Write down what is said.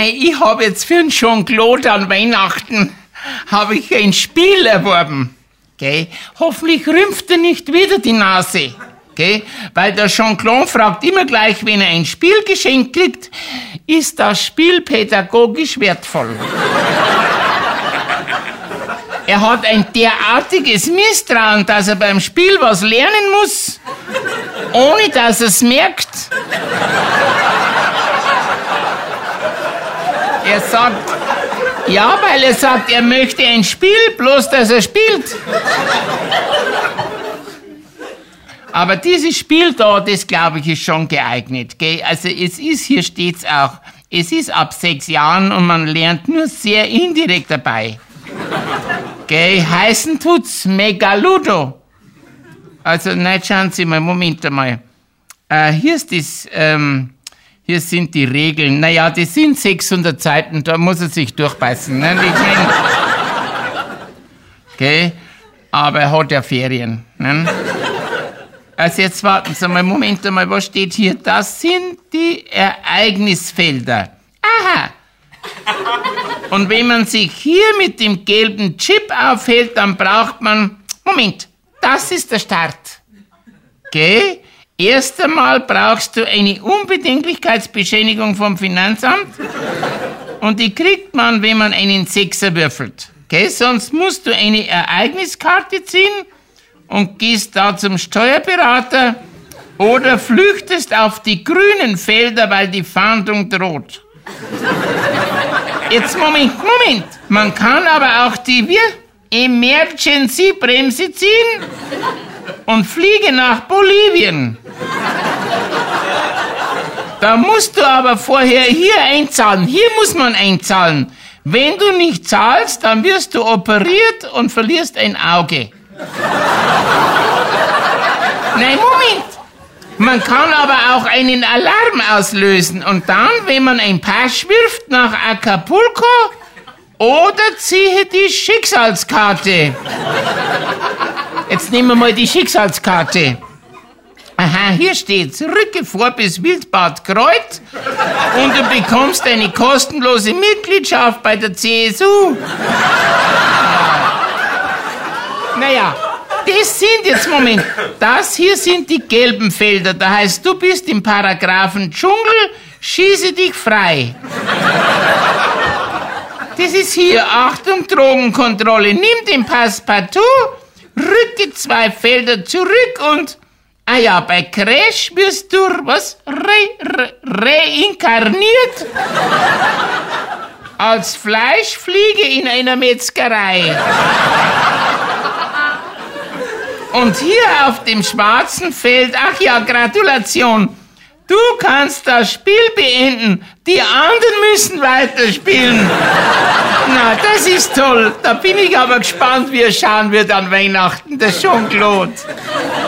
Mei, ich habe jetzt für den Jean-Claude an Weihnachten habe ich ein Spiel erworben. Gell? Hoffentlich rümpft er nicht wieder die Nase. Gell? Weil der Jean-Claude fragt immer gleich, wenn er ein Spiel geschenkt kriegt, ist das Spiel pädagogisch wertvoll? Er hat ein derartiges Misstrauen, dass er beim Spiel was lernen muss, ohne dass er es merkt. Er sagt, ja, weil er sagt, er möchte ein Spiel, bloß dass er spielt. Aber dieses Spiel da, das glaube ich, ist schon geeignet. Gell? Also es ist, hier steht's auch, es ist ab 6 Jahren und man lernt nur sehr indirekt dabei. Gell? Heißen tut's Megaludo. Also, nein, schauen Sie mal, Moment einmal. Hier ist das, hier sind die Regeln. Naja, das sind 600 Seiten, da muss er sich durchbeißen. Ne? Okay, aber er hat ja Ferien. Ne? Also jetzt warten Sie mal, Moment einmal, was steht hier? Das sind die Ereignisfelder. Aha. Und wenn man sich hier mit dem gelben Chip aufhält, dann braucht man... Moment, das ist der Start. Okay? Erst einmal brauchst du eine Unbedenklichkeitsbescheinigung vom Finanzamt und die kriegt man, wenn man einen Sechser würfelt. Okay? Sonst musst du eine Ereigniskarte ziehen und gehst da zum Steuerberater oder flüchtest auf die grünen Felder, weil die Fahndung droht. Jetzt Moment. Man kann aber auch die Emergency-Bremse ziehen und fliege nach Bolivien. Da musst du aber vorher hier einzahlen. Hier muss man einzahlen. Wenn du nicht zahlst, dann wirst du operiert und verlierst ein Auge. Nein, Moment. Man kann aber auch einen Alarm auslösen und dann, wenn man ein Pass wirft nach Acapulco oder ziehe die Schicksalskarte. Jetzt nehmen wir mal die Schicksalskarte. Aha, hier steht's. Rücke vor bis Wildbad Kreuth und du bekommst eine kostenlose Mitgliedschaft bei der CSU. Naja. Das sind jetzt, Moment, das hier sind die gelben Felder. Da heißt, du bist im Paragraphen Dschungel, schieße dich frei. Das ist hier, Achtung, Drogenkontrolle. Nimm den Passepartout, rücke 2 Felder zurück und, bei Crash wirst du, reinkarniert als Fleischfliege in einer Metzgerei. Und hier auf dem schwarzen Feld, ach ja, Gratulation, du kannst das Spiel beenden, die anderen müssen weiterspielen. Na, das ist toll, da bin ich aber gespannt, wie er schauen wird an Weihnachten, der Jean-Claude.